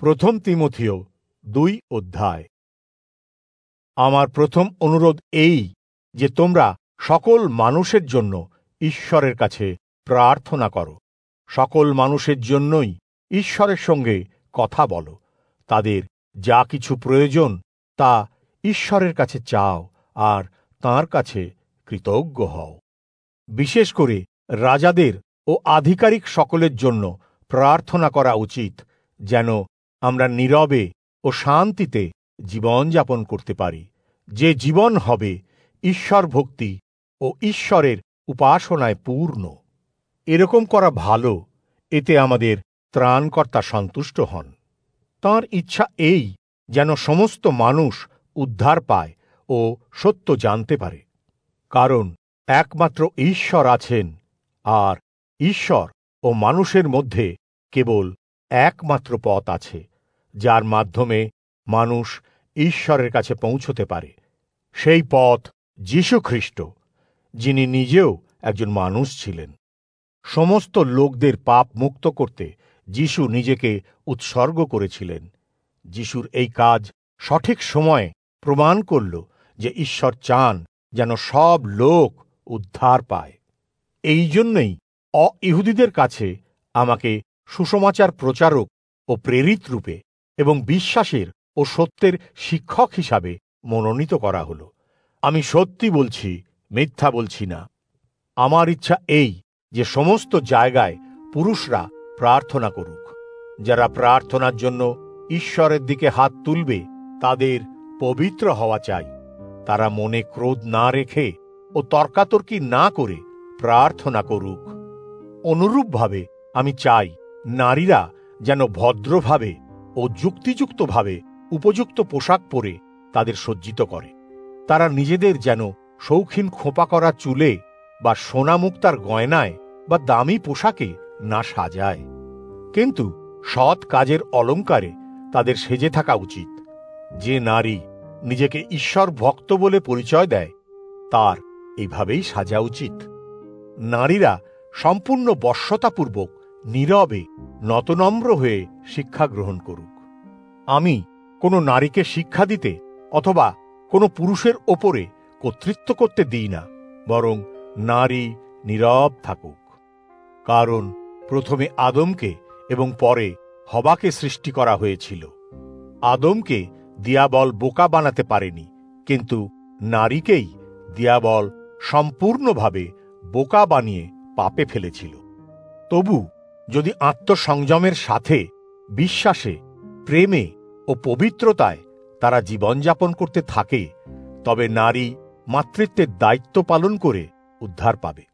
প্রথম তিমথিয় 2 অধ্যায়। আমার প্রথম অনুরোধ এই যে তোমরা সকল মানুষের জন্য ঈশ্বরের কাছে প্রার্থনা করো। সকল মানুষের জন্যই ঈশ্বরের সঙ্গে কথা বলো। তাদের যা কিছু প্রয়োজন তা ঈশ্বরের কাছে চাও আর তাঁর কাছে কৃতজ্ঞ হও। বিশেষ করে রাজাদের ও আধিকারিক সকলের জন্য প্রার্থনা করা উচিত, যেন আমরা নীরবে ও শান্তিতে জীবনযাপন করতে পারি, যে জীবন হবে ঈশ্বর ভক্তি ও ঈশ্বরের উপাসনায় পূর্ণ। এরকম করা ভালো, এতে আমাদের ত্রাণকর্তা সন্তুষ্ট হন। তাঁর ইচ্ছা এই যেন সমস্ত মানুষ উদ্ধার পায় ও সত্য জানতে পারে। কারণ একমাত্র ঈশ্বর আছেন, আর ঈশ্বর ও মানুষের মধ্যে কেবল একমাত্র পথ আছে, যার মাধ্যমে মানুষ ঈশ্বরের কাছে পৌঁছতে পারে। সেই পথ যীশু খ্রিস্ট, যিনি নিজেও একজন মানুষ ছিলেন। সমস্ত লোকদের পাপ মুক্ত করতে যীশু নিজেকে উৎসর্গ করেছিলেন। যীশুর এই কাজ সঠিক সময়ে প্রমাণ করল যে ঈশ্বর চান যেন সব লোক উদ্ধার পায়। এই জন্যই অ-ইহুদিদের কাছে আমাকে সুসমাচার প্রচারক ও প্রেরিত রূপে এবং বিশ্বাসের ও সত্যের শিক্ষক হিসাবে মনোনীত করা হল। আমি সত্যি বলছি, মিথ্যা বলছি না। আমার ইচ্ছা এই যে সমস্ত জায়গায় পুরুষরা প্রার্থনা করুক। যারা প্রার্থনার জন্য ঈশ্বরের দিকে হাত তুলবে তাদের পবিত্র হওয়া চাই। তারা মনে ক্রোধ না রেখে ও তর্কাতর্কি না করে প্রার্থনা করুক। অনুরূপভাবে আমি চাই নারীরা যেন ভদ্রভাবে ও যুক্তিযুক্তভাবে উপযুক্ত পোশাক পরে তাদের সজ্জিত করে। তারা নিজেদের যেন শৌখিন খোঁপা করা চুলে বা সোনা মুক্তার গয়নায় বা দামি পোশাকে না সাজায়, কিন্তু সৎ কাজের অলঙ্কারে তাদের সেজে থাকা উচিত। যে নারী নিজেকে ঈশ্বর ভক্ত বলে পরিচয় দেয়, তার এইভাবেই সাজা উচিত। নারীরা সম্পূর্ণ বশ্যতাপূর্বক নীরবে নতনম্র হয়ে শিক্ষা গ্রহণ করুক। আমি কোনো নারীকে শিক্ষা দিতে অথবা কোনো পুরুষের ওপরে কর্তৃত্ব করতে দিই না, বরং নারী নীরব থাকুক। কারণ প্রথমে আদমকে এবং পরে হবাকে সৃষ্টি করা হয়েছিল। আদমকে দিয়াবল বোকা বানাতে পারেনি, কিন্তু নারীকেই দিয়াবল সম্পূর্ণভাবে বোকা বানিয়ে পাপে ফেলেছিল। তবু যদি আত্মসংযমের সাথে বিশ্বাসে, প্রেমে ও পবিত্রতায় তারা জীবনযাপন করতে থাকে, তবে নারী মাতৃত্বের দায়িত্ব পালন করে উদ্ধার পাবে।